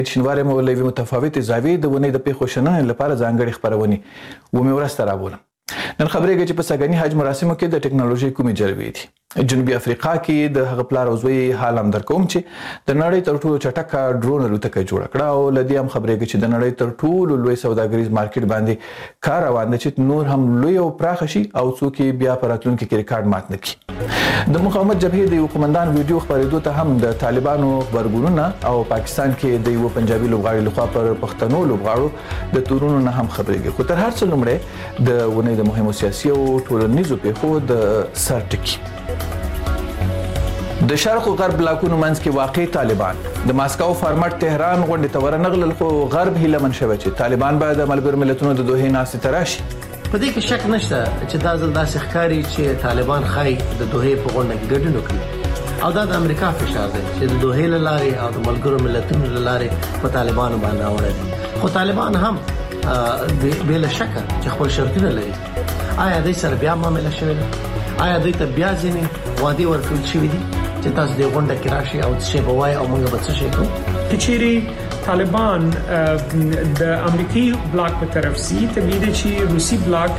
شینوارې مو له یوې متفاوتې زاویې د ونې د پیښو شننې لپاره ځانګړې خپرونې ومې ورسته رابولم. نن خبرېږي چې په سږني حج مراسمو کې د ټکنالوژۍ کومې جلبې دي. جنوبي افریقا کې د هغه پلار او زوی حال هم درکوم چې د نړۍ تر ټولو چټکه ډرون الوتکه جوړه کړه او له دې هم خبرېږي چې د نړۍ تر ټولو لوی سوداګریز مارکیټ باندې کار روان دی چې نور هم لوی او پراخه شي او څوک یې بیا په راتلونکي کې ریکارډ مات نه کړي. د مقاومت جبهې د یو قومندان ویډیو خپرېدو ته هم د طالبانو غبرګونونه او پاکستان کې د یو پنجابي لوبغاړي لخوا پر پښتنو لوبغاړو د تورونو نه هم خبرېږي. خو تر هر څه لومړی د ونې د مهمو سیاسي او ټولنیزو پیښو د سر ټکي. د شرق او غرب بلاکونو منځ کې واقع طالبان د ماسکو فارمټ تهران غونډې ته ورنغلل خو غرب هیله من شوی چې طالبان به د ملګرو ملتونو د دوحې ناستې ته راشي. په دې کې شک نشته چې دا ځل داسې ښکاري چې طالبان خای د دوحې په غونډه کې ګډون وکړي او دا د امریکا فشار دی چې د دوحې له لارې او د ملګرو ملتونو له لارې په طالبانو باندې راوړي دي. خو طالبان هم بلا شک چې خپل شرطونه لري. آیا دوی سره بیا معامله شوې ده؟ آیا دوی ته بیا ځینې وعدې ورکړل شوې دي چې تاسو د غونډه کې راشي او څه به وایي او موږ به څه شي کوو؟ کچېری طالبان د امریکایي بلاک په طرف سي تبلیغ چې روسي بلاک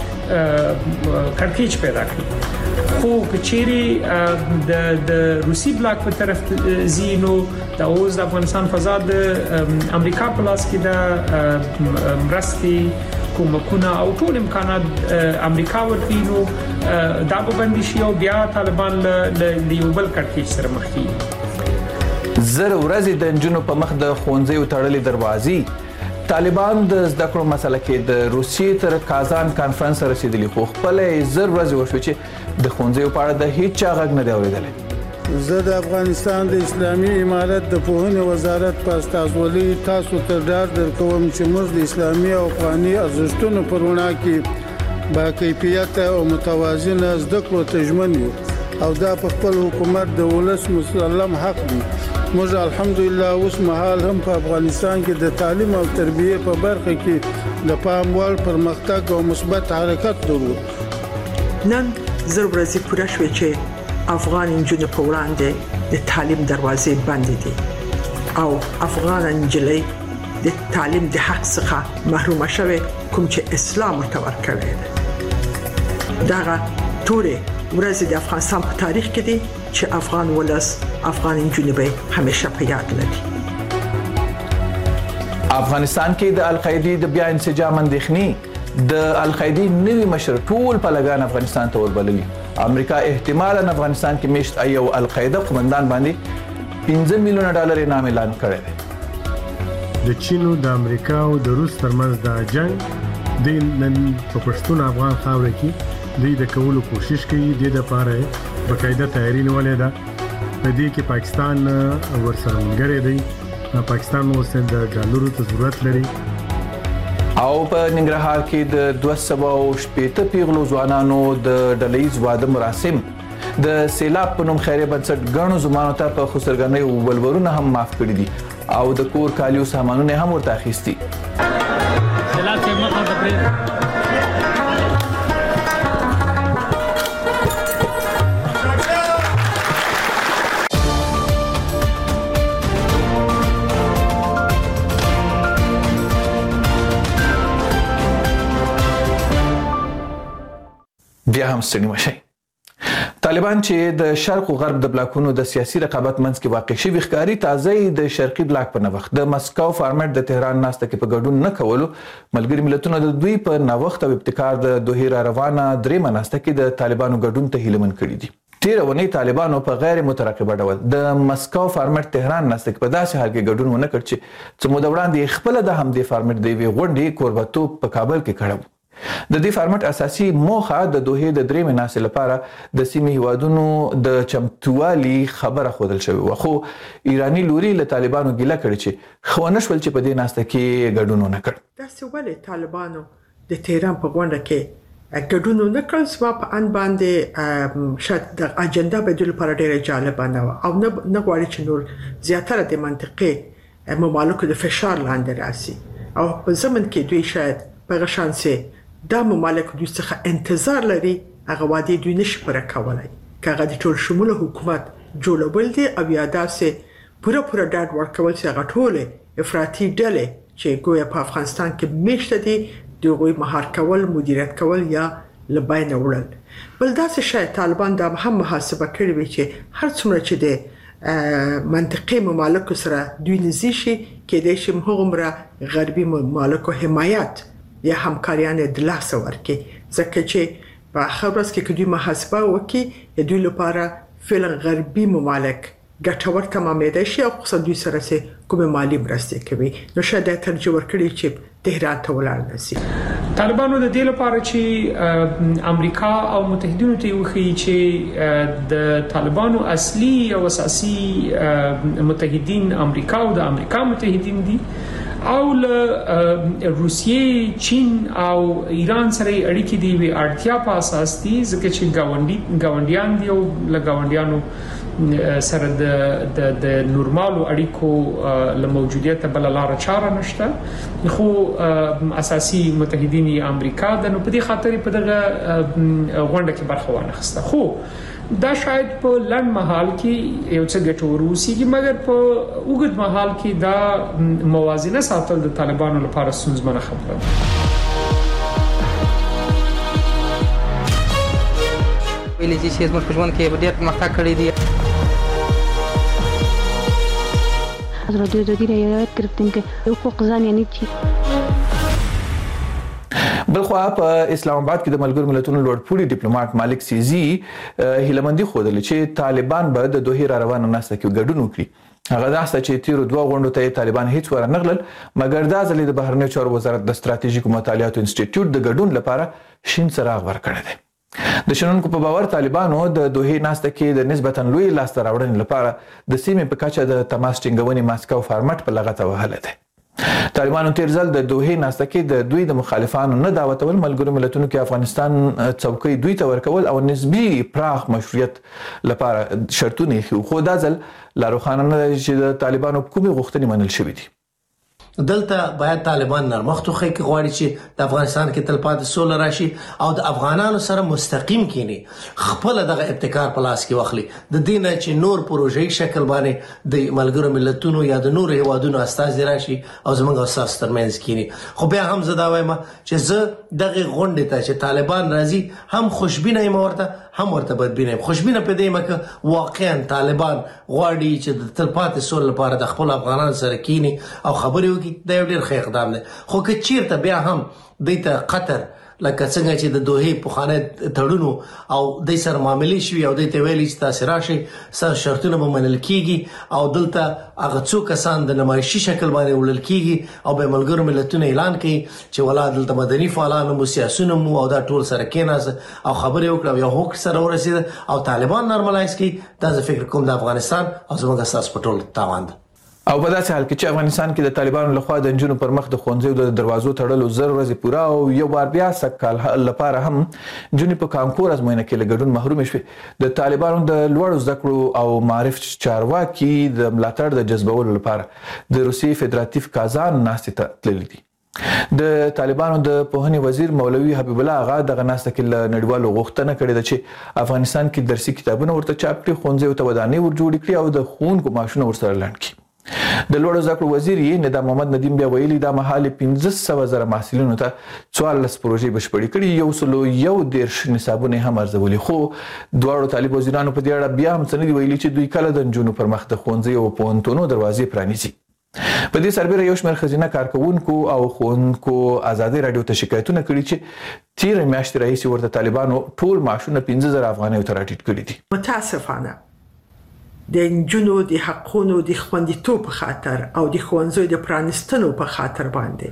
کړکېچ پیدا کړي. خو کچېری د روسي بلاک په طرف زینو د اوس د افغانستان فضا د امریکا په لاس کې د مرستي کومکونه او ټول امکانات امریکا ورکینو دا به بندي شي او بیا طالبان له یو بل کړکېچ سره مخ کیږي. زر ورځې د انجونو په مخ د ښوونځیو تړلې دروازې طالبان د زده کړو مسله کې د روسیې تر کازان کانفرنس رسیدلی خو خپل زر ورځې وشوي چې د ښوونځیو په اړه د هیڅ چا غږ نه دی اورېدلی. زه د افغانستان د اسلامي امارت د پوهنې وزارت په استازولۍ تاسو ته ډاډ درکوم چې موږ د اسلامي او افغاني ارزښتونو په رڼا کې با کیفیت او متوازنه زده کړو ته ژمن یو او دا په خپل حکومت د ولس مسلم حق دی. موږ الحمدلله اوس مهال هم په افغانستان کې د تعلیم او تربیه په برخه کې د پام وړ پرمختګ او مثبت حرکت درلود. نن زر ورځې پوره شوې چې افغان نجونې په وړاندې د تعلیم دروازې بندې دي او افغان نجلۍ د تعلیم د حق څخه محرومه شوې کوم چې اسلام ورته ورکړی دی. دغه ټولې ورځې د افغانستان په تاریخ کې دي چې افغان ولس افغان نجونې به همیشه په یاد لري. افغانستان کې د القاعده د بیا انسجام اندېښنې د القاعده نوی مشر ټول پلګان افغانستان ته وربللي. امریکا احتمالاً افغانستان کې میشت یو القاعده قومندان باندې $15 میلیون انعام اعلان کړی دی. د چین او د امریکا او د روس ترمنځ د جنگ د نن په پښتون افغان خاوره کې د کولو کوشش کوي. د لپاره بقاعده تیاری نیولې ده. په دې کې پاکستان ورسره ملګری دی. پاکستان اوس د ډالرو ته ضرورت لري او په ننګرهار کې د 280 پیغلو ځوانانو د ډلهیز واده مراسم د سیلاب په نوم خیریه بنسټ ګڼو زمانو ته په خسرګنۍ او ولورونه هم معاف کړي دي او د کور کالیو سامانونه هم ورته اخیستي. سیلاب چې مخه د بیا هم ستړي مشئ. طالبان چې د شرق او غرب د بلاکونو د سیاسي رقابت منځ کې واقع شوي ښکاري تازه د شرقي بلاک په نوښت د مسکو فارمټ د تهران ناسته کې په ګډون نه کولو ملګري ملتونو د دوی په نوښت او ابتکار د دوحې را روانه درېمه ناسته کې د طالبانو ګډون ته هیلهمن کړي دي. تیره اونۍ طالبانو په غیر مترقبه ډول د مسکو فارمټ تهران ناسته کې په داسې حال کې ګډون ونه کړ چې څه موده وړاندې خپله د همدې فارمټ د یوې غونډې کوربهتوب په کابل کې کړی و. د دې فارمټ اساسي موخه د دوحې د درېمې ناستې لپاره د سیمې هیوادونو د چمتووالي خبره ښودل شوې وه خو ایراني لوري له طالبانو ګیله کړې چې ښه ونه شول چې په دې ناسته کې ګډون ونه کړ. داسې ولې طالبانو د تهران په غونډه کې ګډون ونه کړ؟ زما په اند باندې شاید د اجنډا بدلولو لپاره ډېره جالبه نه وه او نه غواړي چې نور زیاتره د منطقې ممالکو د فشار لاندې راسي او په ضمن کې دوی شاید په هغه شانسې دا ممالک دوی څخه انتظار لري هغه وعدې دوی نشي پوره کولی که هغه د ټول شموله حکومت جوړول دي او یا داسې پوره ډاډ ورکول چې هغه ټولې افراطي ډلې چې ګویا په افغانستان کې میشته دي د هغوی مهار کول، مدیریت کول یا له بینه وړل. بل داسې شاید طالبان دا هم محاسبه کړې وي چې هر څومره چې د منطقي ممالکو سره دوی نږدې شي، کېدای شي هغومره غربي ممالکو حمایت یا همکاریان د لاسه ورکړي، ځکه چې په آخر ورځ کې که دوی محاسبه وکړي د دوی لپاره فعلا غربي ممالک ګټور تمامېدای شي او خصوصا دوی سره چې کومې مالي مرستې کوي. نو شاید دا ترجیح ورکړي چې تهران ته ولاړ نه شي. طالبانو د دې لپاره چې امریکا او متحدینو ته وښیي چې د طالبانو اصلي او اساسي متحدین امریکا او د امریکا متحدین دي او له روسیې، چین او ایران سره اړیکې دی وی اړتیا په اساس دي، ځکه چې گاونډیان دي او له گاونډیانو سره د نورمالو اړیکو له موجودیت بل لار چاره نشته، خو اساسي متحدین امریکا د نو په دې خاطر په دغه غونډه کې برخه وانخسته. خو دا شاید په لنډ مهال کې یو څه ګټور وسیږي، مګر په اوږد مهال کې دا موازنه ساتل د طالبانو لپاره ستونزمنه خبره ده. ویلي چې زموږ په ژوند کې ډېر پرمختګ کړی دی. حضرت جدید یاد گرفتیم که حقوق زن یعنی چی. بلخوا په اسلام آباد کې د ملګرو ملتونو لوړپوړي ډیپلوماټ مالک سیزي هیلمندي خوده چې طالبان به د دوه را روانه نسته کې ګډون وکړي. هغه داسته چې تیرو دوه غونډو ته طالبان هیڅ ورنغلل، مګر دا ځلې د بهرنیو چارو وزارت د ستراتیژیکو مطالعاتو انسټیټیوټ د ګډون لپاره شین څراغ ورکړی دی. د شنونکو په باور طالبانو د دوه ناسته کې د نسبتاً لوی لاسته راوړنې لپاره د سیمې په کچه د تماس ټینګونې ماسکو فارمټ په لغته وهلی دی. طالبانو تیر ځل د دوه ناسته کې د دوی د مخالفانو نه دعوتول، ملګرو ملتونو کې افغانستان څوکۍ دوی ته ورکول او نسبی پراخ مشروعیت لپاره شرطونه یې، خو دا ځل لا روښانه نه دی چې د طالبانو کومې غوښتنې منل شوې دي. دلته باید طالبان نرمښت وښيي که غواړي چې د افغانستان کې تلپاتې سوله راشي او د افغانانو سره مستقیم کینی، خپل دغه ابتکار په لاس کې واخلي. د دې نه چې نور پروژې شکل باندې د ملګرو ملتونو یا د نورو هیوادونو استازي راشي او زموږ اساس ترمنځ کینی. خو بیا هم زه دا وایم چې زه دغه غونډې ته چې طالبان راځي هم خوشبینه یم، ورته هم ورته بدبینه یم. خوشبینه په دې مکه واقعا طالبان غواړي چې د تلپاتې سوله لپاره د خپل افغانانو سره کینی او خبرې دا یو ډېر ښه اقدام دی. خو که چیرته بیا هم دوی ته قطر لکه څنګه چې د دوه پخوانی تړونو او دوی سره معاملې شوي او دوی ته ویلي چې تاسې راشئ ستاسو شرطونه به منل کېږي او دلته هغه څو کسان د نمایشي شکل باندې وړل کېږي او به ملګرو ملتونه اعلان کوي چې ولا دلته مدني فعالان مو، سیاسیون مو او دا ټول سره کېناسته او خبرې وکړه او یو حق سره ورسېده او طالبان نارملایز کړي، دا زه فکر کوم د افغانستان او زموږ اساس په ټول تاوان ده. او په داسې حال کې چې افغانستان کې د طالبانو لخوا د نجونو پر مخ د ښوونځیو د دروازو تړلو 0 ورځې پوره او یو بار بیا سږکال لپاره هم نجونې په کانکور ازموینه کې له ګډون محرومې شوې. د طالبانو د لوړو زده کړو او معارف چارواکي د ملاتړ د جذبولو لپاره د روسیې فدراتیف کازان ناستې ته تللي دي. د طالبانو د پوهنې وزیر مولوي حبیب الله آغا دغه ناسته کې له نړیوالو غوښتنه کړې ده چې افغانستان کې درسي کتابونه ورته چاپ کړي، ښوونځیو ته ودانۍ ور جوړې کړي او د ښوونکو معاشونه ورسره لنډ کړي. د لوړو زده کړو وزیر ندا محمد ندیم بیا ویلي دا مهال 15,000 محصلینو ته 14 پروژې بشپړې کړي، 111 نصابونه هم ارزولي. خو دواړو طالب وزیرانو په دې اړه بیا هم څه نه دي ویلي چې دوی کله د نجونو پر مخ د ښوونځیو او پوهنتونونو دروازې پرانیزي. په دې سربېره یو شمېر ښځینه کارکوونکو او ښوونکو ازادي راډیو ته شکایتونه کړي چې تېرې میاشتې راهیسې ورته طالبانو ټول معاشونه 15,000 افغانیو ته راټیټ کړي دي. متاسفانه د نجونو د حقونو د خوندیتوب په خاطر او د ښوونځیو د پرانیستنو په خاطر باندې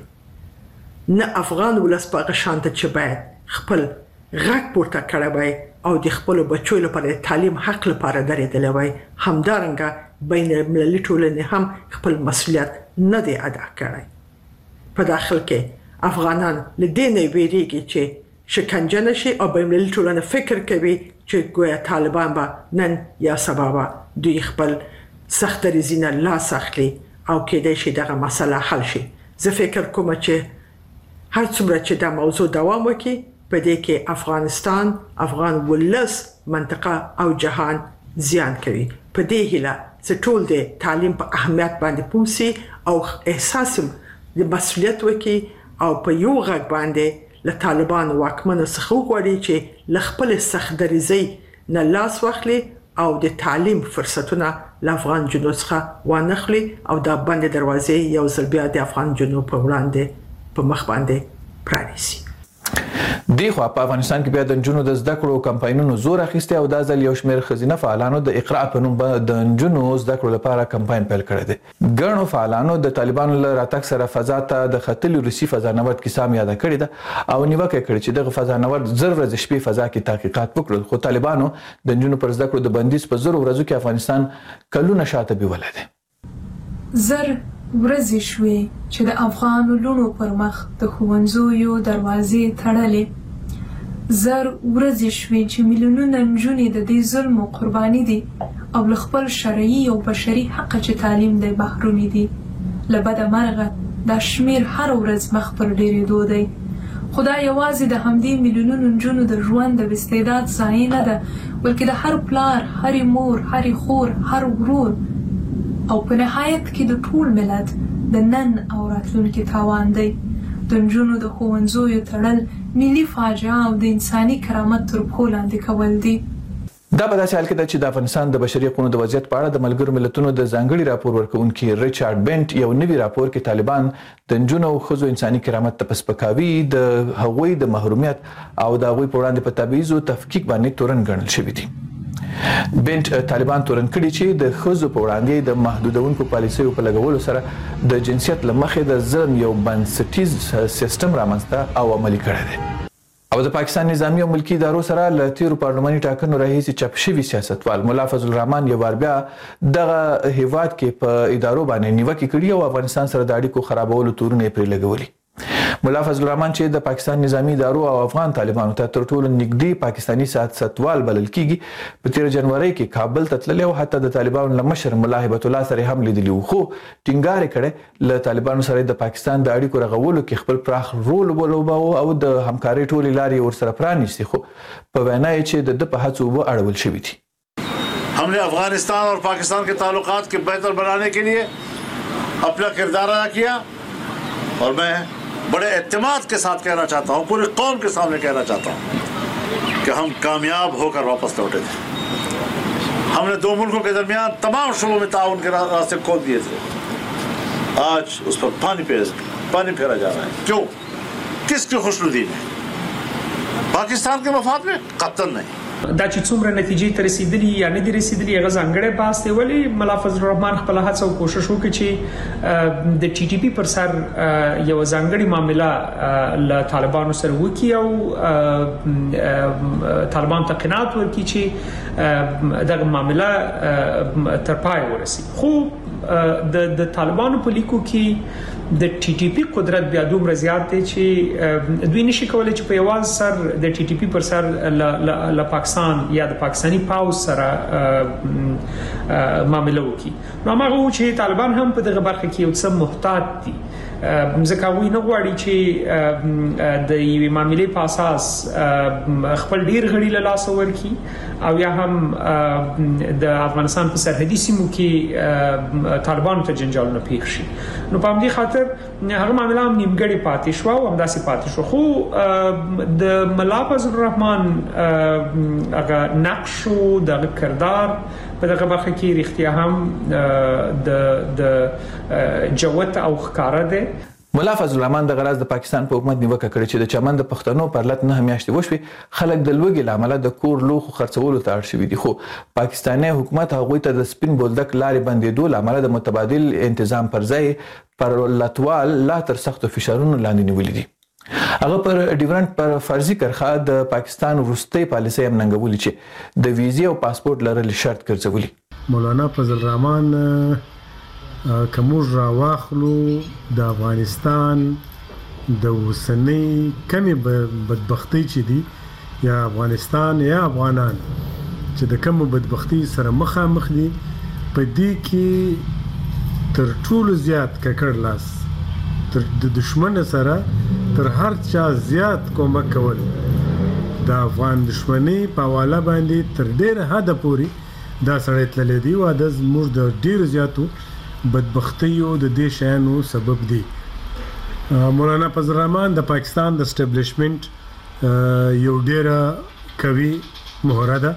نه افغان ولس په هغه شان ته چې باید خپل غږ پورته کړی وای او د خپلو بچو لپاره د تعلیم حق لپاره درېدلی وای، همدارنګه بین المللي ټولنې هم خپل مسؤلیت نه دی ادا کړی. په داخل کې افغانان له دې نه ویریږي چې شکنجه نشي او بین المللي ټولنه فکر کوي چې ګویا طالبان به نن یا سبا به دوی خپل سخت دریځي نه لاس اخلي او کېدای شي دغه مسله حل شي. زه فکر کوم چې هر څومره چې دا موضوع دوام وکړي په دې کې افغانستان، افغان ولس، منطقه او جهان زیان کوي. په دې هیله چې ټول د تعلیم په اهمیت باندې پوسی او احساس د مسؤلیت وکي او په یو غږ باندې له طالبان واکمنو څخه وغواړي چې له خپل سختدریزۍ نه لاس واخلي او د تعلیم فرصتونه له افغان جنوب څخه وانخلي او د باندې دروازې یو ځل بیا د افغان جنوب په وړاندې په مخ باندې پرانیسي. دی خو په افغانستان کې بیا د نجونو د زده کړو کمپاینونو زور اخیستی او دا ځل یو شمېر ښځینه فعالانو د اقرا په نوم د نجونو زده کړو لپاره کمپاین پیل کړی دی. ګڼو فعالانو د طالبانو له راتګ سره فضا ته د ختلي روسي فضانورد کیسه هم یاده کړې ده او نیوکه کړې چې دغه فضانورد زر ورځې شپې فضا کې تحقیقات وکړل خو طالبانو د نجونو پر زده کړو د بندیز په زر ورځو کې افغانستان کلونه شاته بیولی دی. زر ورځې شوې چې د افغان لونو پر مخ د ښوونځیو دروازې تړلې. زر ورځې شوې چې میلیونونه نجونې د دې ظلم قرباني دي او له خپل شرعي او بشري حق چې تعلیم دی محرومې دي. له بده مرغه دا شمیر هر ورځ مخ پر ډېرېدو دی. خو دا یوازې د همدې میلیونونو نجونو د ژوند د استعداد ضایع نه ده بلکې د هر پلار، هرې مور، هرې خور، هر ورور او په نهایت کې د ټول ملت د نن او راتلونکي تاوان دی. د نجونو د ښوونځیو تړل ملي فاجعه او د انساني کرامت تر پښو لاندې کول دي. دا په داسې حال کې ده چې د افغانستان د بشري حقوقو د وضعیت په اړه د ملګرو ملتونو د ځانګړي راپور ورکوونکي ریچارډ بنټ یو نوي راپور کې طالبان د نجونو او ښځو انساني کرامت ته په سپکاوي، د هغوی د محرومیت او د هغوی په وړاندې په تبعیض او تفکیک باندې تورن ګڼل شوي دي. بنټ طالبان تورن کړي چې د ښځو په وړاندې د محدودونکو پالیسیو په لګولو سره د جنسیت له مخې د ظلم یو بنسټیز سیستم رامنځته او عملي کړی دی. او د پاکستان نظامی او ملکی ادارو سره له تیرو پارلماني ټاکنو راهیسې چاپ شوي سیاستوال ملا فضل الرحمن یو وار بیا دغه هیواد کې په ادارو باندې نیوکې کړي او افغانستان سره د اړیکو خرابولو تورونه یې پرې لګولي. ملا فضل الرحمن چې د پاکستان نظامی ادارو او افغان طالبانو ته تر ټولو نږدې پاکستاني سیاستوال بلل کیږي، په 13 جنوري کې کابل ته تللی او حتی د طالبانو له مشر ملا هیبت الله سره هم لیدلی وو، خو ټینګار یې کړی له طالبانو سره د پاکستان د اړیکو رغولو کې خپل پراخ رول ولوباوه او د همکارۍ ټولې لارې ورسره پرانیستې، خو په وینا یې چې د په هڅو اوبه اړول شوي دي. हमने अफगानिस्तान और पाकिस्तान के ताल्लुकात के बेहतर बनाने के लिए अपना किरदार अदा किया और मैं बड़े एतमाद के साथ कहना चाहता हूँ, पूरी कौम के सामने कहना चाहता हूँ कि हम कामयाब होकर वापस लौटे थे. हमने दो मुल्कों के दरमियान तमाम शोबों में ताउन के रास्ते खोल दिए थे. आज उस पर पानी फेरा जा रहा है. क्यों? किसकी खुशनुदी में? पाकिस्तान के मफाद में? कतई नहीं. دا چې څومره نتیجې ته رسیدلی یا نه دي رسیدلی هغه ځانګړی بحث دی، ولی ملا فضل الرحمن خپل هڅه او کوشش وکړي چې د ټي ټي پی پر سر یو ځانګړي معامله له طالبانو سره وکړي او طالبان ته قناعت ورکړي چې دغه معامله تر پای ورسي. خو د طالبانو په لیکو کې د ټي ټي پی قدرت بیا دومره زیات دی چې دوی نشي کولای چې په یوازې سر د ټي ټي پی پر سر ل پاکستان یا د پاکستاني پاوز سره معامله وکړي. نو هغه چې طالبان هم په دغه برخه کې یو څه محتاط دي، ځکه وی نه غواړي چې د یوې معاملې په اساس خپل ډیر غړي له لاس ورکړي او یا هم د افغانستان په سرحدي سیمو کې طالبانو ته جنجالونه پیښ شي. نو په همدې خاطر هغه معامله هم نیمګړې پاتې شو او همداسې پاتې شو. خو د ملا فضل الرحمن هغه نقش او دغه کردار په دغه برخه کې رښتیا هم د جوت او ښکارا دی. ملا فضل الرحمن د غراز د پاکستان په حکومت نیوکه کړې چې د چمن د پښتنو پر لټ نه میاشتې وشوي خلک د لوګي لامل د کور لوخو خرڅولو ته اړ شوي دي، خو پاکستاني حکومت هغوی ته د سپین بولدک لارې بندېدو لامل د متبادل انتظام پر ځای پر لټوال لا تر سختو فشارونو لاندې نیولې دي. هغه پر ډیورنټ پر فرضي کرخه د پاکستان وروستۍ پالیسۍ هم ننګولې چې د ویزې او پاسپورت لرل شرط ګرځولي. مولانا فضل الرحمن کومور را واخلو د افغانستان د وسنۍ کمی بدبختی چې دي یا افغانستان یا افغانان چې د کوم بدبختی سره مخامخ دي په دې کې تر ټولو زیات ککړ لاس تر د دشمن سره تر هر چا زیات کومک کول د افغان دشمنی په حواله باندې تر ډیر حد پورې دا سړی تللی دی او دا زموږ د ډېرو زیاتو بدبختیو د دې شیانو سبب دی. مولانا فضل الرحمن د پاکستان د اسټبلیشمنټ یو ډېره قوي مهره ده.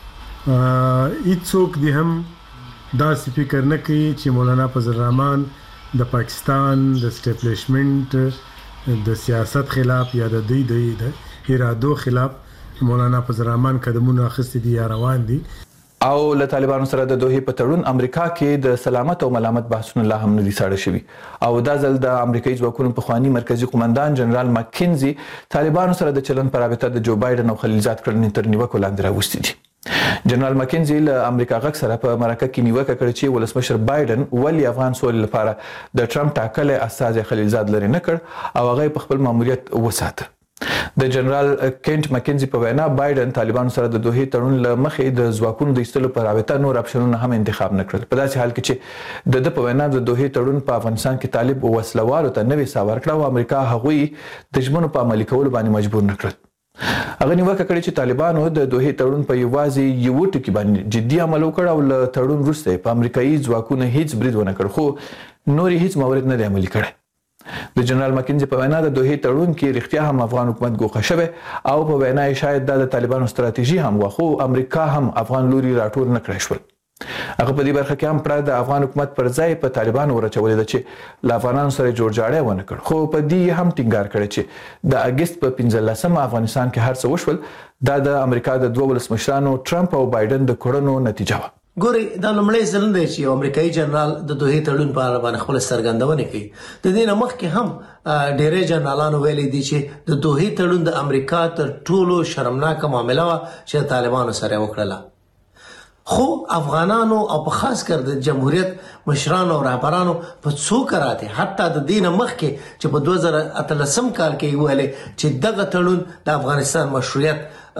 هیڅوک دې هم داسې فکر نه کوي چې مولانا فضل الرحمن د پاکستان د اسټبلیشمنټ د سیاست خلاف یا د ارادو خلاف مولانا فضل الرحمن قدمونه اخیستي دي یا روان دي. او له طالبانو سره د دوحې په تړون امریکا کې د سلامت او ملامت بحثونه لا هم نه دي ساړه شوي او دا ځل د امریکایي ځواکونو پخواني مرکزي قومندان جنرال مکنزي طالبانو سره د چلن په رابطه د جو بایدن او خلیلزاد کړنې تر نیوکو لاندې راوستي دي. جنرال مکنزي له امریکا غږ سره په مرکه کې نیوکه کړې چې ولسمشر بایدن ولې افغان سولې لپاره د ټرمپ ټاکلی استازی خلیلزاد لرې نه کړ او هغه په خپل ماموریت وساته. د جنرال کینټ مکنزي په وینا بایدن طالبانو سره د دوحې تړون له مخې د ځواکونو د ایستلو په رابطه نور اپشنونه هم انتخاب نه کړل. په داسې حال کې چې د په وینا د دوحې تړون په افغانستان کې طالب وسلوالو ته نوې ساه ورکړه او امریکا هغوی د ژمنو په عملي کولو باندې مجبور نه کړل. هغه نیوکه کړې چې طالبانو د دوحې تړون په یوازې یو ټکي باندې جدي عمل وکړ او له تړون وروسته په امریکایي ځواکونو هیڅ برید ونه کړ خو نور هیڅ مورد نه دی عملي کړی. د جنرال مکنزي په وینا د دوحې تړون کې رښتیا هم افغان حکومت ګوښه شوی او په وینا یې شاید دا د طالبانو ستراتیژي هم وه خو امریکا هم افغان لوري راټول نه کړی شول. هغه په دې برخه کې هم پړه د افغان حکومت پر ځای په طالبانو ورچولې ده چې له افغانانو سره جوړجاړی ونه کړ خو په دې هم ټینګار کړی چې د اګست په 15 افغانستان کې هر څه وشول دا د امریکا د دوه ولسمشرانو ټرمپ او بایدن د کړنو نتیجه وه. ګوري دا لومړی ځل دی چې امریکایي جنرال د دوحې تړون په اړه باندې خپل څرګندونه کوي. د دې نه مخکې هم ډېری جنرالانو ویلي دي چې د دوحې تړون د امریکا تر ټولو شرمناکه معامله وه چې طالبانو سره وکړله. خو افغانانو او په خاص کر د جمهوریت مشرانو او رهبرانو په څو کراته حتی د دین مخکې چې په 2013 کال کې ویلي چې دغه تړون د افغانستان مشروعیت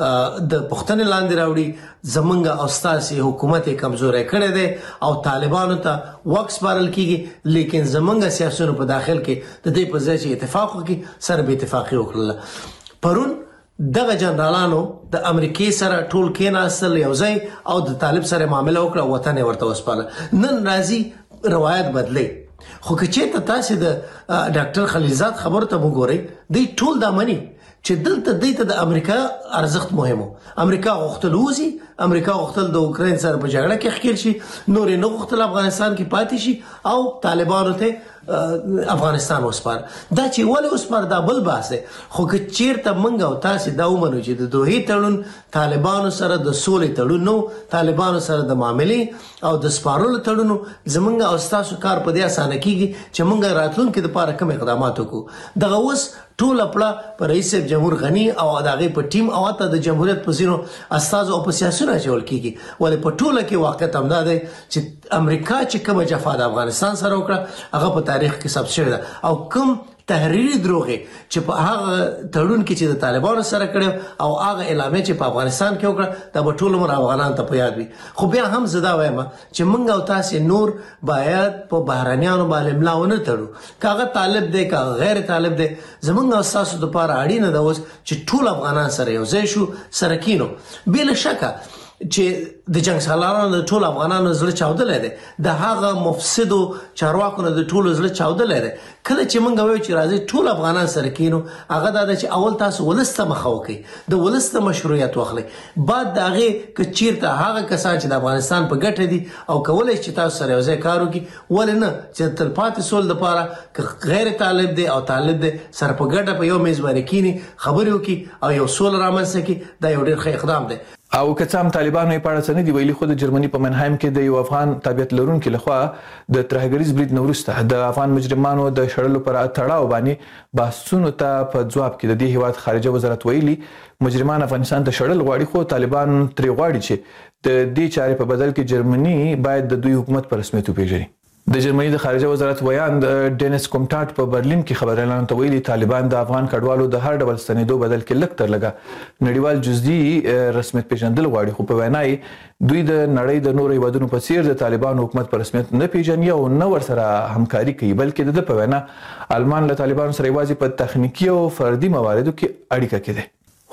د پښتنې لاندې راوړي زمونږ او ستاسي حکومت کمزوري کړي دي او طالبانو ته وکس بارل کیږي لیکن زمونږ سیاسيونو په داخل کې د دې په ځای چې اتفاق وکړي سره به اتفاقي وکړل. پرون دغه جنرالانو د امریکای سره ټول کېناستل یو ځای او د طالب سره معامله وکړه وطن ورته وسپاله. نن راځي روایت بدلی خو که چېرته تاسو د ډاکټر خلیلزاد خبرو ته وګورئ دوی ټول دا مني چې دلته د امریکا ارزښت مهمو. امریکا غوښتل وځي امریکا غوښتل د اوکراین سره په جګړه کې ښکیل شي نور نه غوښتل افغانستان کې پاتې شي او طالبانو ته افغانستان وسپار. دا چې ولې وسپار دا بل بحث دی خو که چیرته منګ او تاسو دا ومنو چې د دوحې تړون طالبانو سره د سولې تړون نو طالبانو سره د معاملې او د سپارلو تړونو زمونږ او تاسو کار په دې اسانه کیږي چې مونږ راتلونکو د لپاره کوم اقدامات وکړو. دغه اوس ټول خپل پر رئیس جمهور غنی او دغه په ټیم او ته د جمهوریت په زینو استاد او په سیاسونه چول کیږي ولې په ټوله کې واقعیت هم ده چې امریکا چې کوم جفا د افغانستان سره وکړه هغه په تاریخ کې ثبت شوی ده او کوم تحریری دروغه چې په هغه تړون کې چې د طالبانو سره کړو او هغه اعلان چې په افغانستان کې وکړه دا په ټول عمر افغانان ته په یاد وي. خو بیا هم زدا وایم چې موږ او تاسو نور باید په بهرانيانو باندې ملاونه تړو کاغه طالب دی کاغه غیر طالب دی زمونږ او تاسو د لپاره اړینه ده چې ټول افغانان سره یو ځای شو سره کینو. بل شکه چې د جنگ سالارانو د ټول افغانانو زړه چاودلې ده د هغه مفسدو چارواکو د ټول زړه چاودلې ده. کله چې موږ وایو چې راځي ټول افغانان سره کینو هغه دا چې اول تاسو ولسته مخاوکي د ولسته مشروعیت واخلي بعد دغه کچیرته هغه کسان چې د افغانستان په ګټه دي او کولای چې تاسو سره یو ځای کار وکړي ولنه چې تلپاتې سول د پاره غیر طالب دي او طالب دي سره په ګټه په یو میز باندې کینی خبرې وکړي او یو سول رامنځته کړي دا یو ډېر ښه اقدام دی. او که څه هم طالبانو یې په اړه څه نه دي ویلي خو د جرمني په منهایم کې د یو افغان تابعیت لرونکي لخوا د ترهګریز برید نه وروسته د افغان مجرمانو د شړلو پر تړاو باندې بحثونو ته په ځواب کې د دې هیواد خارجه وزارت ویلي مجرمان افغانستان ته شړل غواړي خو طالبان ترې غواړي چې د دې چارې په بدل کې جرمني باید د دوی حکومت په رسمیت وپیژني. د جرمني د خارجه وزارت ویان ډینس کومټاټ په برلین کې خبريالانو ته ویلي طالبان د افغان کډوالو د هر ډول ستنېدو بدل کې لږ تر لږه نړیوال جزئي رسمیت پیژندل غواړي خو په وینا دوی د نړۍ د نورو هیوادونو په څیر د طالبانو حکومت په رسمیت نه پیژني او نه ورسره همکاري کوي بلکې د په وینا آلمان له طالبانو سره یوازې په تخنیکی او فردي مواردو کې اړیکه کوي.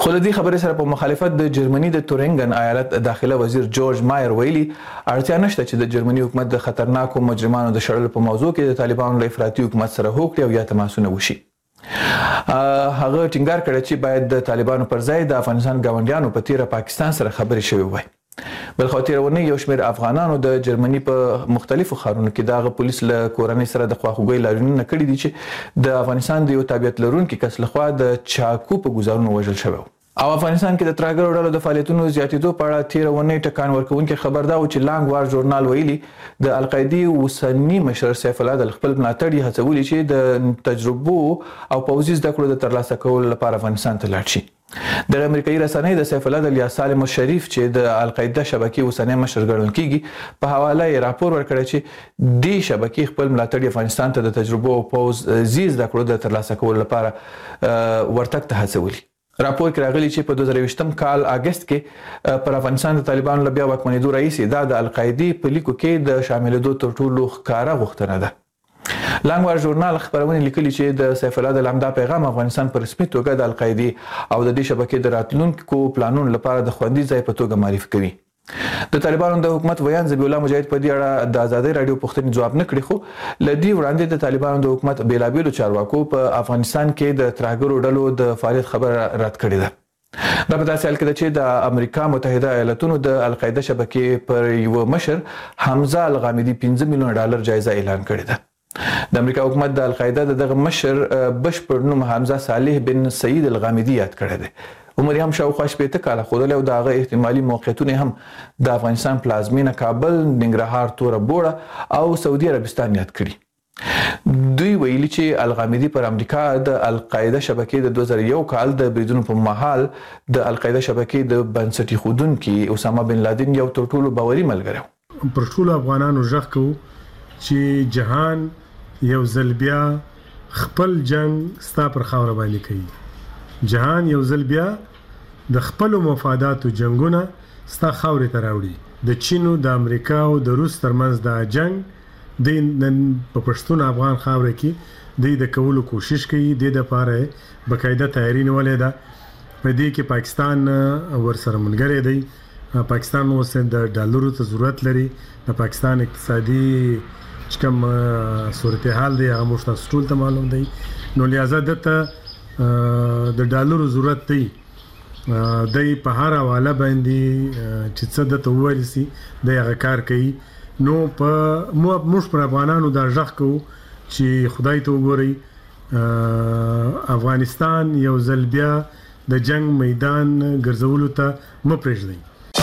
خو د دې خبرې سره په مخالفت د جرمني د تورینګن ایالت داخله وزیر جورج مایر ویلي اړتیا نشته چې د جرمني حکومت د خطرناکو مجرمانو د شړلو په موضوع کې د طالبانو له افراطي حکومت سره هوکړه او یا تماسونه وشي. هغه ټینګار کړی چې باید د طالبانو پر ځای د افغانستان ګاونډیانو په تیره پاکستان سره خبرې شوې وای. بل خو تیرونه یو شمېر افغانانو د جرمني په مختلفو ښارونو کې دغه پولیس له کورنۍ سره د خواخوږۍ لاریونونه کړي دي چې د افغانستان د یو تابعیت لرونکي کس لخوا د چاکو په ګزارونو وژل شوی او افغانستان کې د ترهګرو ډلو د فعالیتونو زیاتېدو په اړه تیرونه ټکان ورکوونکي خبر دا و چې لانګ وار ژورنال ویلي د القاعده اوسنی مشر سیف الله د خپل ملاتړي هڅولي چې د تجربو او پوځي زده کړو د ترلاسه کولو لپاره افغانستان ته لاړ شي. د امریکایي رسنۍ د سیف الله د الیا سالم شریف چې د القاعده شبکې اوسنی مشر ګڼل کیږي په حواله یې راپور ورکړی چې د شبکې خپل ملاتړي افغانستان ته د تجربو او پوځي زده کړو د ترلاسه کولو لپاره ورتګ ته هڅولي. راپور کې راغلی چې په 2020 کال اگست کې پر افغانستان د طالبانو له بیا واکمنېدو راهیسې دا د القاعده په لیکو کې د شاملېدو تر ټولو ښکاره غوښتنه ده. لانګ وار ژورنال خبرونه لیکلي چې د سیف الله د لمدا پیغام افغانستان پر رسمي توګه د القاعده او د دې شبکې د راتلونکو پلانونو لپاره د خوندي ځای په توګه معرفي کوي. د طالبانو د حکومت ویان ذبیح الله مجاهد په دې اړه د ازادي رادیو پوښتنې جواب نه کړی خو لدی وړاندې د طالبانو د حکومت بیلابیلو چارواکو په افغانستان کې د ترهګرو ډلو د فعالیت خبر رد کړی ده. دا په داسې حال کې ده چې د امریکا متحده ایالاتونو د القاعده شبکې پر یو مشر حمزه الغامدي $15 میلیون جایزه اعلان کړې ده. د امریکا حکومت د القاعده دغه مشر بشپړ نوم حمزه صالح بن سعید الغامدي یاد کړی دی. عمر هم شاوخوا 80 کاله خودل او دغه احتمالي موقعیتونه هم د افغانستان پلازمینه کابل، ننګرهار، توره بوړه او سعودي عربستان یاد کړي. دوی ویلي چې الغامدي پر امریکا د القاعده شبکې د 2001 کال د بریدونو په مهال د القاعده شبکې د بنسټي خودونکو اسامه بن لادن یو تر ټولو باوري ملګری پر ټولو افغانانو ژغ کوو چې جهان یو ځل بیا خپل جنگ ستا پر خاور باندې کوي. جهان یو ځل بیا د خپل مفاداتو جنگونه ستا خاورې ته راوړي. د چین او د امریکا او د روس ترمنځ دا جنگ د نن په پښتون افغان خاورې کې د کولو کوشش کوي. د لپاره بقاعده تیاری نیولې ده. په دې کې پاکستان ورسره ملګری دی. پاکستان اوس د ډالرو ته ضرورت لري. د پاکستان اقتصادي کوم صورتحال دی هغه موږ تاسو ټول ته معلوم دی. نو لہذا دته د ډالرو ضرورت دی. د په هر حواله باندې چې څه د توویل سي د هغه کار کوي. نو په موږ پر افغانانو دا ژغ کوو چې خدای ته وګورئ افغانستان یو ځل بیا د جنگ میدان ګرځولو ته مه پرېږدئ.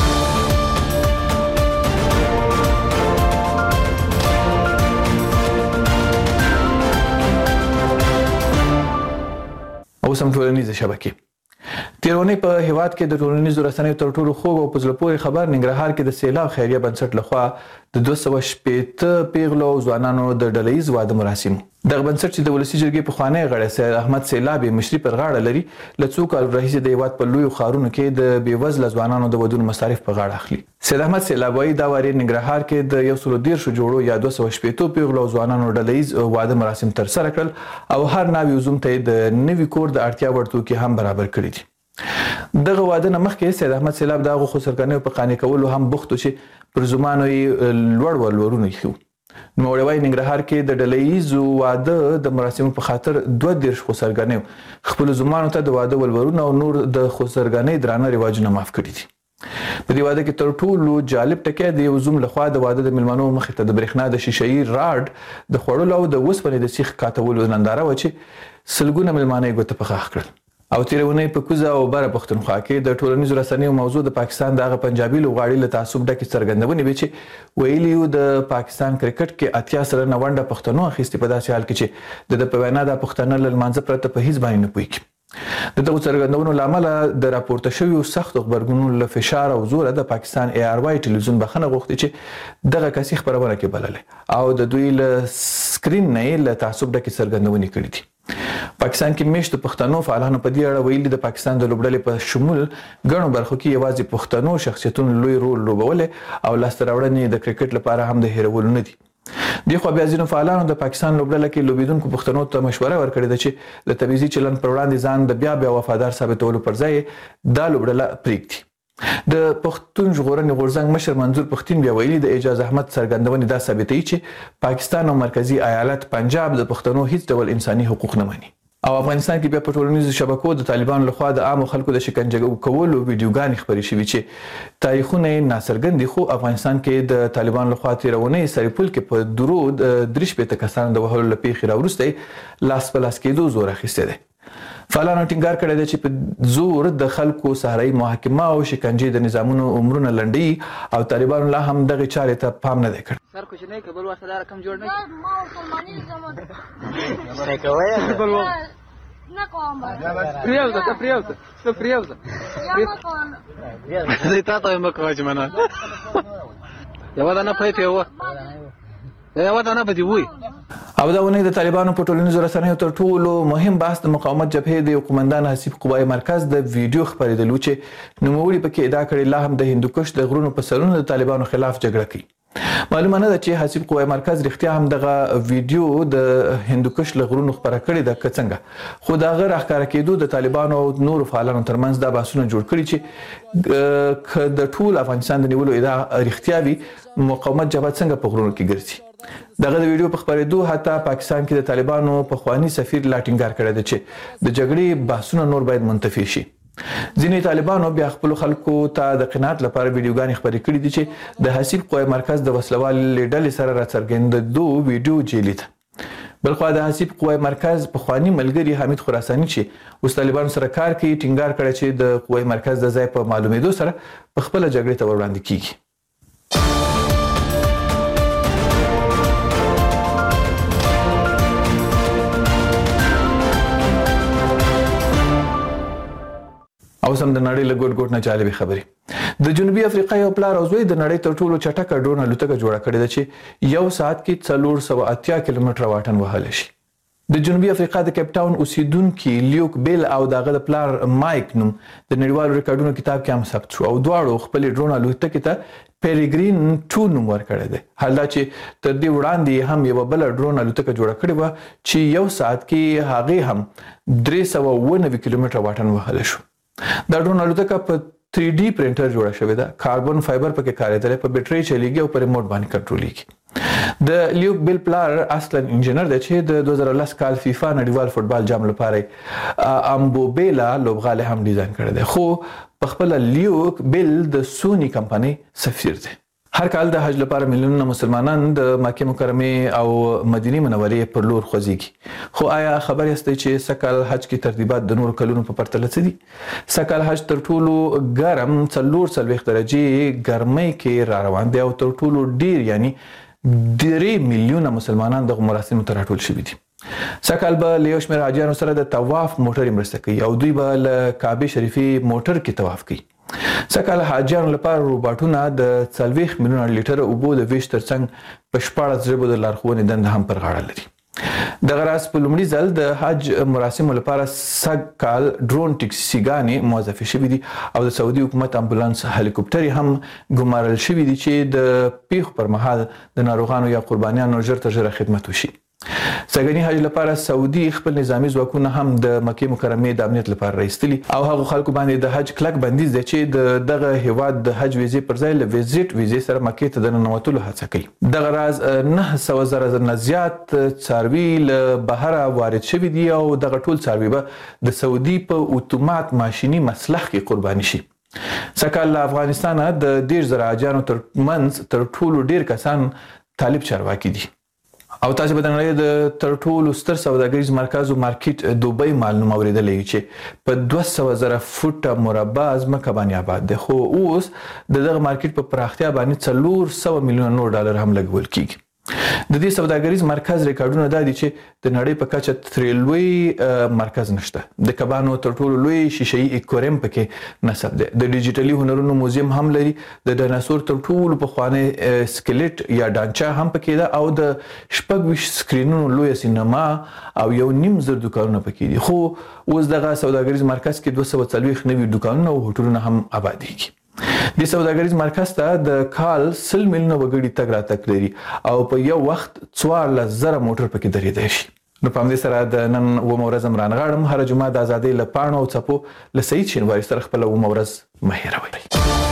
او سم ټولنیزه شبکې تیرونه په هیواد کې د ټولنیزو رسنیو تر ټولو خوږ او په زړه پورې خبر ننګرهار کې د سیلاب خیریه بنسټ لخوا د 260 پیغلو ځوانانو د ډلهیز واده مراسم. دغه بنسټ چې د ولسی جرګې په خوانه غړی سید احمد سیلابي مشري پر غاړه لري لڅو کال راهیسې د هیواد په لوی خارونو کې د بیوزله ځوانانو د ودونو مصارف په غاړه اخلي. سید احمد سیلابي دا وری ننګرهار کې د 113 جوړو یا 260 پیغلو ځوانانو ډلهیز واده مراسم تر سره کړل او هر ناوی زوم ته د نوي کور د اړتیا ورتو کې هم برابر کړی دي. دغه واده نه مخکې سید احمد سیلاب دغه خسرګنې په قانې کولو هم بوختو چې پر زمانو لوړ ورونه خو نوړوي ننګرهار کې د ډلهیز واده د مراسمو په خاطر 2 خسرګنې خپل زمانو ته د واده ولورونه او نور د خسرګنې درانه رواجونه معاف کړی دي. په دې واده کې تر ټولو جالب ټکی د یو زوم لخوا د واده د ملمنو مخې ته د برېښنا د شیشې راډ د خوړلو او د وسپنې د سیخ کاتولو ننداره و چې سلګونه ملمانه یې ګوته په خاخ کړل. او تیرونه په کوزه او بره پښتونخوا کې د ټولنیزو رسنیو موضوع د پاکستان دغه پنجابي لوغاړي له تعصب ډکه څرګندونه وی چې ویلیو د پاکستان کرکټ کې اتیا سره 90 پښتنو اخیستي په داسې حال کې چې د پوینا د پښتنه ل منځ پرته په هیڅ باندې نه پوي. دغه څرګندونو لامل د راپورته شوی سخت خبرګونونو له فشار او زور د پاکستان ARY ټلویزیون بخنه غوښتي چې دغه کسي خبرونه کې بللې او د دوی له سکرین نه له تعصب ډکه څرګندونه کړې دي. پاکستان کې مشت پښتنو فعالانو په دې اړه ویلي د پاکستان د لوبډلې په شمول غنو برخو کې یوازې پښتنو شخصیتونو لوی رول لوبول او لاستراوړنې د کرکټ لپاره هم د هیرول نه دي. د خو بیا ځینو فعالانو د پاکستان لوبډله کې لوبیدونکو پښتنو ته مشوره ورکړې ده چې د تبعیضي چلند پر وړاندې ځان د بیا وفادار ثابتولو پر ځای دا لوبډله پریږدي. د پښتون ژغورنې غورځنګ مشر منظور پښتين بیا ویلي د اعجاز احمد څرګندونې دا ثابتوي چې پاکستان او مرکزی ایالت پنجاب د پښتنو هیڅ ډول انساني حقوق نه مني. او افغانستان کې بیا په ټولنیزو شبکو د طالبانو لخوا د عامو خلکو د شکنجه کولو ویډیوګانې خپرې شوې چې تاریخونه یې ناڅرګند دي، خو افغانستان کې د طالبانو لخوا تیرونې سرپل کې په درود 3 کسانو د وهلو له پیښې راوروسته لاس په لاس کېدو زور اخیستی دی. فعالانو ټینګار کړی دی چې په زور د خلکو صحرایي محاکمه او شکنجې د نظامونو عمرونه لنډوي او طالبانو لا هم دغې چارې ته پام نه دی کړی. سر کوچنی که بل وخت دا رقم جوړ نه کړي ما مسلمانۍ زمون کوي نه کوم پریوزه ته پریوزه څه پریوزه یا ما کوم زه تا ما کوم چې منه یو دا نه پېټه یو دا نه بدی وای. او دا ونې د طالبانو په ټولنیزو رسنیو تر ټولو مهم بحث د مقاومت جبهې د قومندان حسیب قوای مرکز د ویډیو خپرېدلو چې نوموړي پکې ادعا کړې لا هم د هندوکش د غرونو په سرونو د طالبانو خلاف جګړه کوي. معلومه نه ده چې حسیب قوای مرکز رښتیا هم دغه ویډیو د هندوکش له غرونو خپره کړې ده که څنګه، خو د هغه راښکاره کېدو د طالبانو او نورو فعالانو ترمنځ دا بحثونه جوړ کړي چې که د ټول افغانستان د نیولو ادعا رښتیا وي مقاومت جبهه څنګه په غرونو کې ګرځي. دغه د ویډیو په خپرېدو حتی پاکستان کې د طالبانو پخوانی سفیر لا ټینګار کړی دی چې د جګړې بحثونه نور باید منتفي شي. ځینې طالبانو بیا خپل خلکو ته د قناعت لپاره ویډیوګانې خپرې کړې دي چې د حسیب قوای مرکز د وسلوالې ډلې سره راڅرګندېدو ویډیو جعلي ده. بلخوا د حسیب قوای مرکز پخوانی ملګري حمید خراساني چې اوس طالبانو سره کار کوي ټینګار کړی چې د قوای مرکز د ځای په معلومېدو سره په خپله جګړې ته وړاندې کیږي. او سم د نړۍ له ګوټ ګوټ نه جالبې خبرې. د جنوبي افریقا یو پلار او زوی د نړۍ تر ټولو چټکه ډرون الوتکه جوړه کړې ده چې یو ساعت کې 480 کیلومتره واټن وهلی شي. د جنوبي افریقا د کیپ ټاون اوسیدونکي لیوک بیل او دغه د پلار مایک نوم د نړیوالو ریکارډونو کتاب کې هم ثبت شو او دواړو خپل ډرون الوتکې ته پیریګرین 2 نوم ورکړی دی. حال دا چې تر دې وړاندې هم یو بل ډرون الوتکه جوړه کړې وه چې یو ساعت کې هغې هم 390 کیلومتره واټن وهلی شو. دا ډرون الوتکه په 3D پرنټر جوړه شوې ده، کاربن فایبر پکې کارېدلی، په بیټرۍ چلیږي او په ریموټ باندې کنټرولېږي. د لیوک بیل پلار اصلا انجینر دی چې د 2010 کال فیفا نړیوال فوټبال جام لپاره امبوبیلا لوبغالی هم ډیزاین کړی دی، خو په خپله لیوک بیل د سونی کمپنۍ سفیر دی. هر کال د حج لپاره میلیونونه مسلمانان د مکې مکرمې او مدینې منورې پر لور خوځېږي. خو آیا خبر یاستئ چې سږکال حج کې ترتیبات د نورو کلونو په پرتله څه دي؟ سږکال حج تر ټولو ګرم 44 درجې ګرمۍ کې را روان دی او تر ټولو ډیر یعنی 3 میلیونه مسلمانان دغه مراسمو ته راټول شوي دي. سږکال به له یو شمېر حاجیانو سره د طواف موټرې مرسته کوي او دوی به له کعبې شریفې موټر کې طواف کوي. سږکال حاجیانو لپاره روباټونه د 40 میلیونه لیټره اوبو د ویش ترڅنګ په 14 ژبو د لارښوونې دنده هم پر غاړه لري. دغه راز په لومړي ځل د حج مراسمو لپاره سږکال ډرون ټکسیګانې موظفې شوي دي او د سعودي حکومت امبولانس هلیکوپټرې هم ګمارل شوي دي چې د پیښو پر مهال د ناروغانو یا قربانیانو ژر تر ژره خدمت وشي. سږني حج لپاره سعودي خپل نظامی ځواکونه هم د مکې مکرمې د امنیت لپاره راایستلي او هغو خلکو باندې د حج کلک بندیز دی چې دغه هیواد د حج ویزې پر ځای له ویزیټ ویزې سره مکې ته د ننوتلو هڅه کوي. دغه راز 900,000 نه زیات څاروي له بهره وارد شوي دي او دغه ټول څاروي به د سعودي په اتومات ماشیني مسلخ کې قرباني شي. سږکال له افغانستانه د 10,000 حاجیانو ترمنځ تر ټولو ډیر کسان طالب چارواکي دي. او تاسو به د نړۍ د تر ټولو ستر سوداګریز مرکز او مارکیټ دوبۍ مال نوم اورېدلی چې په 200,000 فوټه مربع ځمکه باندې آباد دی، خو اوس د دغه مارکیټ په پراختیا باندې 400 میلیونه نور ډالر هم لګول کیږي. د دې سوداګریز مرکز ریکارډونه دا دي چې د نړۍ په کچه ترې لوی مرکز نشته. د کبانو تر ټولو لوی شیشه‌ایي اکواریم پکې نصب دی. د ډیجیټلي هنرونو موزیم هم لري. د ډایناسور تر ټولو پخوانی سکلیټ یا ډانچه هم پکې ده او د 26 سکرینونو لوی سینما او 1.5 دکانونه پکې دي. خو اوس دغه سوداګریز مرکز کې 240 نوي دکانونه او هوټلونه هم آبادېږي. د سوداګریز مرکز ته د کال 100 میلیونه وګړي تګ راتګ لري او په یو وخت 14,000 موټر پکې درېدای شي. نو په همدې سره د نن اومه ورځ رانغاړم. هره جمعه د ازادۍ له پاڼو او څپو له سعید شینواري سره خپله اومه ورځ مه هېروئ.